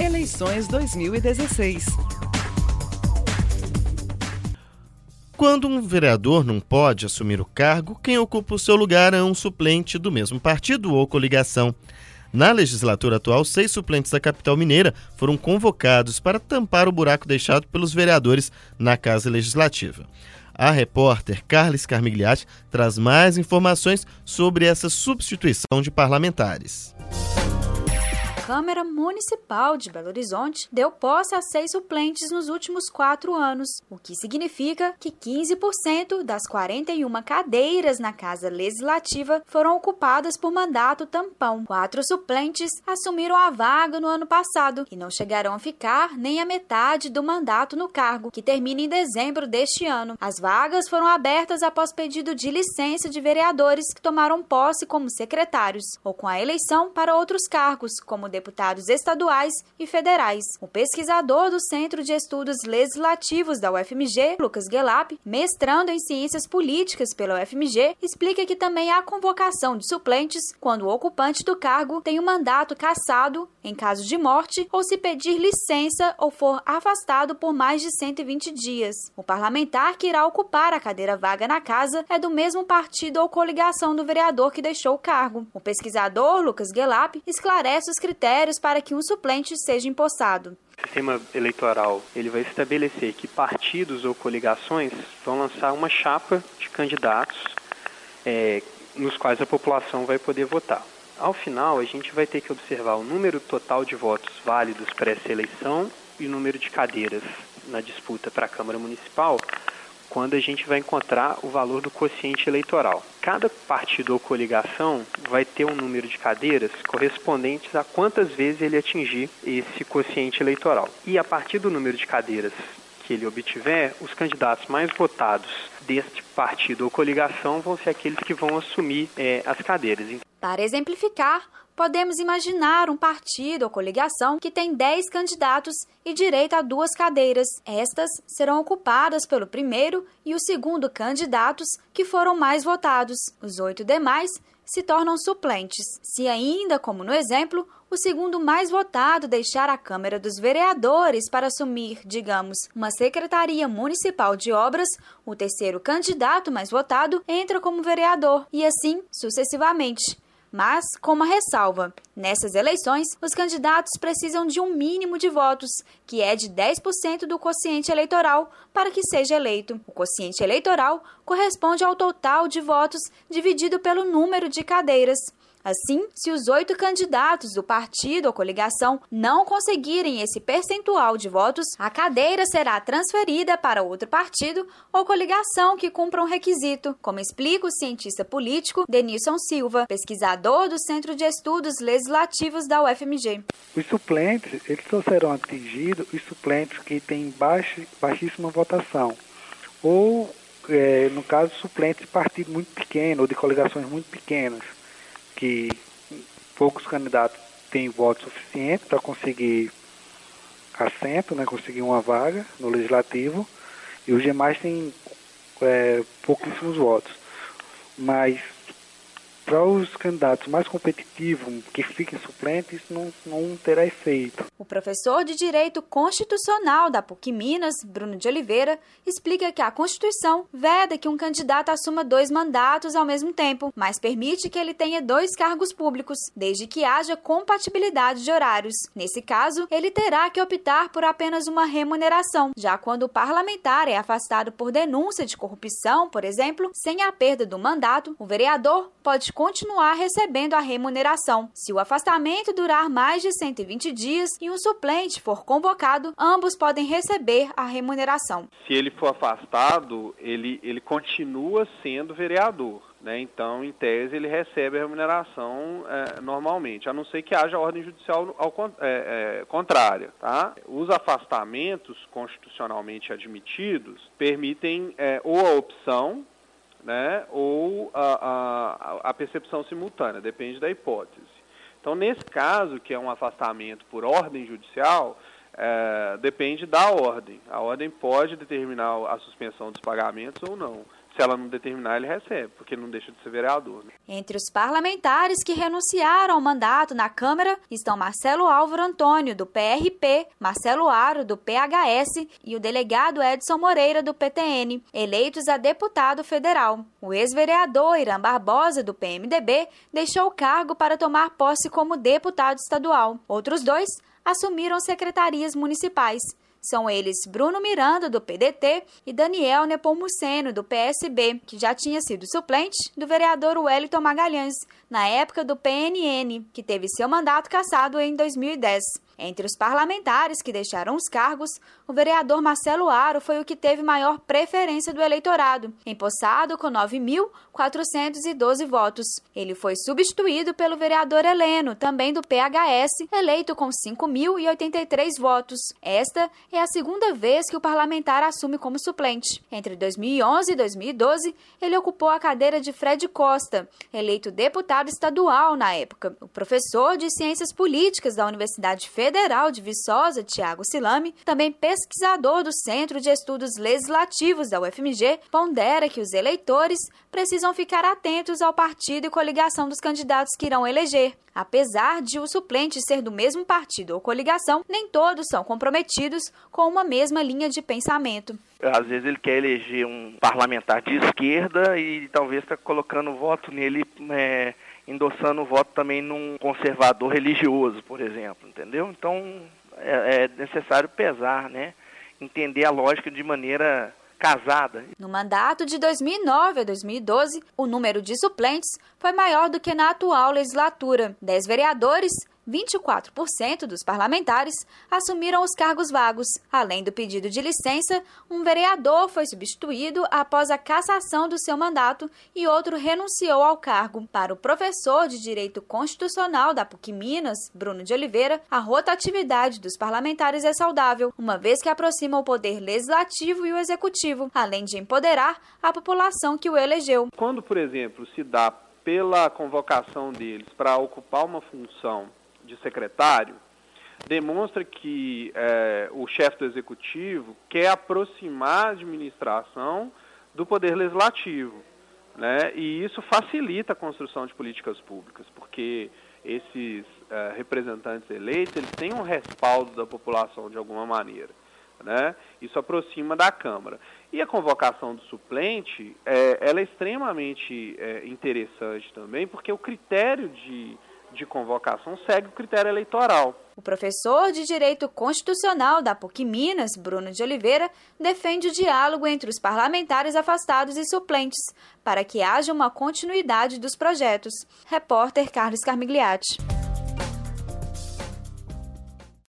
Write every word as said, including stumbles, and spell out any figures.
Eleições dois mil e dezesseis. Quando um vereador não pode assumir o cargo, quem ocupa o seu lugar é um suplente do mesmo partido ou coligação. Na legislatura atual, seis suplentes da capital mineira foram convocados para tampar o buraco deixado pelos vereadores na Casa Legislativa. A repórter Carla Scarmigliati traz mais informações sobre essa substituição de parlamentares. A Câmara Municipal de Belo Horizonte deu posse a seis suplentes nos últimos quatro anos, o que significa que quinze por cento das quarenta e uma cadeiras na Casa Legislativa foram ocupadas por mandato tampão. Quatro suplentes assumiram a vaga no ano passado e não chegarão a ficar nem a metade do mandato no cargo, que termina em dezembro deste ano. As vagas foram abertas após pedido de licença de vereadores que tomaram posse como secretários ou com a eleição para outros cargos, como deputados estaduais e federais. O pesquisador do Centro de Estudos Legislativos da U F M G, Lucas Gelap, mestrando em Ciências Políticas pela U F M G, explica que também há convocação de suplentes quando o ocupante do cargo tem o mandato cassado em caso de morte ou se pedir licença ou for afastado por mais de cento e vinte dias. O parlamentar que irá ocupar a cadeira vaga na casa é do mesmo partido ou coligação do vereador que deixou o cargo. O pesquisador Lucas Gelap esclarece os critérios para que um suplente seja empossado. O sistema eleitoral ele vai estabelecer que partidos ou coligações vão lançar uma chapa de candidatos é, nos quais a população vai poder votar. Ao final, a gente vai ter que observar o número total de votos válidos para essa eleição e o número de cadeiras na disputa para a Câmara Municipal, quando a gente vai encontrar o valor do quociente eleitoral. Cada partido ou coligação vai ter um número de cadeiras correspondentes a quantas vezes ele atingir esse quociente eleitoral. E a partir do número de cadeiras que ele obtiver, os candidatos mais votados deste partido ou coligação vão ser aqueles que vão assumir é, as cadeiras. Para exemplificar, podemos imaginar um partido ou coligação que tem dez candidatos e direito a duas cadeiras. Estas serão ocupadas pelo primeiro e o segundo candidatos que foram mais votados. Os oito demais se tornam suplentes. Se ainda, como no exemplo, o segundo mais votado deixar a Câmara dos Vereadores para assumir, digamos, uma Secretaria Municipal de Obras, o terceiro candidato mais votado entra como vereador e assim sucessivamente. Mas, com uma ressalva, nessas eleições, os candidatos precisam de um mínimo de votos, que é de dez por cento do quociente eleitoral, para que seja eleito. O quociente eleitoral corresponde ao total de votos dividido pelo número de cadeiras. Assim, se os oito candidatos do partido ou coligação não conseguirem esse percentual de votos, a cadeira será transferida para outro partido ou coligação que cumpra um requisito, como explica o cientista político Denilson Silva, pesquisador do Centro de Estudos Legislativos da U F M G. Os suplentes, eles só serão atingidos os suplentes que têm baixa, baixíssima votação, ou, é, no caso, suplentes de partido muito pequeno ou de coligações muito pequenas, que poucos candidatos têm voto suficiente para conseguir assento, né, conseguir uma vaga no Legislativo, e os demais têm é, pouquíssimos votos. Mas para os candidatos mais competitivos, que fiquem suplentes, isso não, não terá efeito. O professor de Direito Constitucional da P U C Minas, Bruno de Oliveira, explica que a Constituição veda que um candidato assuma dois mandatos ao mesmo tempo, mas permite que ele tenha dois cargos públicos, desde que haja compatibilidade de horários. Nesse caso, ele terá que optar por apenas uma remuneração. Já quando o parlamentar é afastado por denúncia de corrupção, por exemplo, sem a perda do mandato, o vereador pode continuar recebendo a remuneração. Se o afastamento durar mais de cento e vinte dias e um suplente for convocado, ambos podem receber a remuneração. Se ele for afastado, ele, ele continua sendo vereador, né? Então, em tese, ele recebe a remuneração é, normalmente, a não ser que haja ordem judicial ao, é, é, contrária. Tá? Os afastamentos constitucionalmente admitidos permitem é, ou a opção, né, ou a, a, a percepção simultânea, depende da hipótese. Então, nesse caso, que é um afastamento por ordem judicial, é, depende da ordem. A ordem pode determinar a suspensão dos pagamentos ou não. Se ela não determinar, ele recebe, porque não deixa de ser vereador. Né? Entre os parlamentares que renunciaram ao mandato na Câmara estão Marcelo Álvaro Antônio, do P R P, Marcelo Aro, do P H S e o delegado Edson Moreira, do P T N, eleitos a deputado federal. O ex-vereador Irã Barbosa, do P M D B, deixou o cargo para tomar posse como deputado estadual. Outros dois assumiram secretarias municipais. São eles Bruno Miranda, do P D T, e Daniel Nepomuceno, do P S B, que já tinha sido suplente do vereador Wellington Magalhães, na época do P N N, que teve seu mandato cassado em dois mil e dez. Entre os parlamentares que deixaram os cargos, o vereador Marcelo Aro foi o que teve maior preferência do eleitorado, empossado com nove mil quatrocentos e doze votos. Ele foi substituído pelo vereador Heleno, também do P H S, eleito com cinco mil e oitenta e três votos. Esta é a segunda vez que o parlamentar assume como suplente. Entre dois mil e onze e dois mil e doze, ele ocupou a cadeira de Fred Costa, eleito deputado estadual na época. O professor de Ciências Políticas da Universidade Federal Federal de Viçosa, Tiago Silame, também pesquisador do Centro de Estudos Legislativos da U F M G, pondera que os eleitores precisam ficar atentos ao partido e coligação dos candidatos que irão eleger. Apesar de o suplente ser do mesmo partido ou coligação, nem todos são comprometidos com uma mesma linha de pensamento. Às vezes ele quer eleger um parlamentar de esquerda e talvez está colocando voto nele, é, endossando o voto também num conservador religioso, por exemplo, entendeu? Então é, é necessário pesar, né? Entender a lógica de maneira casada. No mandato de dois mil e nove a dois mil e doze, o número de suplentes foi maior do que na atual legislatura. Dez vereadores, vinte e quatro por cento dos parlamentares, assumiram os cargos vagos. Além do pedido de licença, um vereador foi substituído após a cassação do seu mandato e outro renunciou ao cargo. Para o professor de Direito Constitucional da PUC Minas, Bruno de Oliveira, a rotatividade dos parlamentares é saudável, uma vez que aproxima o poder legislativo e o executivo, além de empoderar a população que o elegeu. Quando, por exemplo, se dá pela convocação deles para ocupar uma função de secretário, demonstra que é, o chefe do executivo quer aproximar a administração do poder legislativo, né? E isso facilita a construção de políticas públicas, porque esses é, representantes eleitos, eles têm um respaldo da população de alguma maneira, né? Isso aproxima da Câmara. E a convocação do suplente, é, ela é extremamente é, interessante também, porque o critério de de convocação segue o critério eleitoral. O professor de Direito Constitucional da PUC Minas, Bruno de Oliveira, defende o diálogo entre os parlamentares afastados e suplentes, para que haja uma continuidade dos projetos. Repórter Carlos Carmigliati.